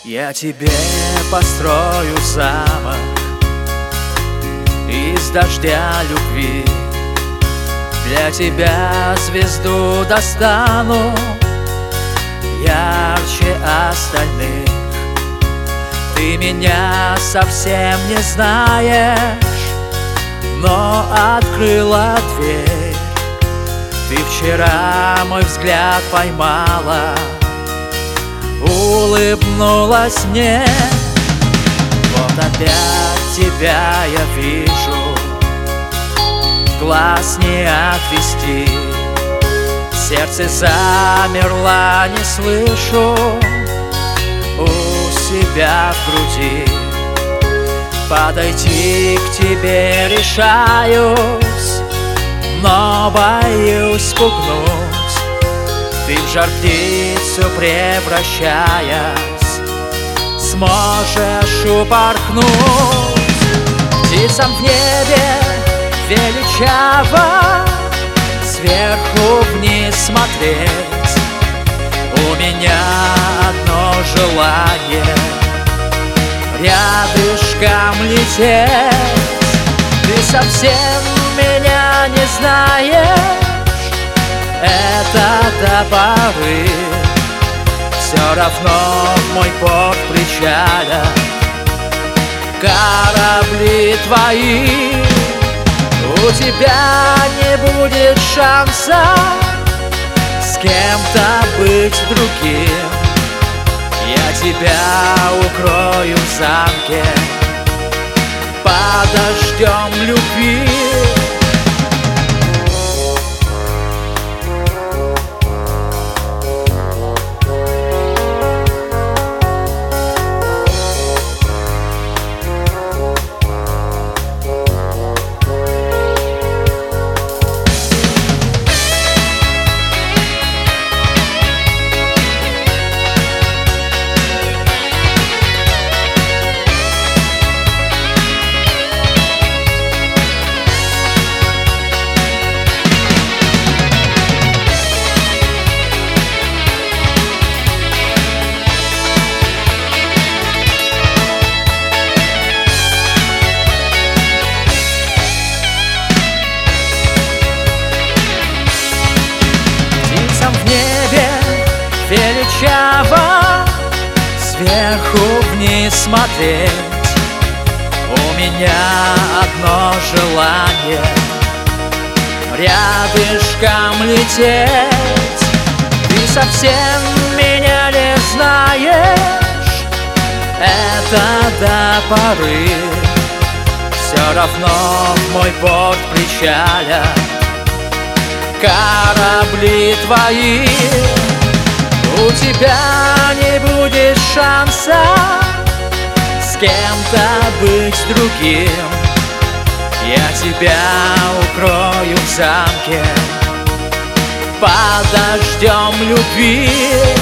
Я тебе построю замок из дождя любви. Для тебя звезду достану ярче остальных. Ты меня совсем не знаешь, но открыла дверь. Ты вчера мой взгляд поймала, улыбнулась мне. Вот опять тебя я вижу, глаз не отвести. Сердце замерло, не слышу у себя в груди. Подойти к тебе решаюсь, но боюсь спугнуть. Ты в жар птицу превращаясь, сможешь упорхнуть. Птицам в небе величаво сверху вниз смотреть. У меня одно желание — рядышком лететь. Ты совсем меня не знаешь, это до поры. Все равно в мой порт причалят корабли твои. У тебя не будет шанса с кем-то быть другим. Я тебя укрою в замке под дождем любви. Величаво сверху вниз смотреть. У меня одно желание — рядышком лететь. Ты совсем меня не знаешь, это до поры. Все равно в мой порт причалят корабли твои. У тебя не будет шанса с кем-то быть другим. Я тебя укрою в замке под дождем любви.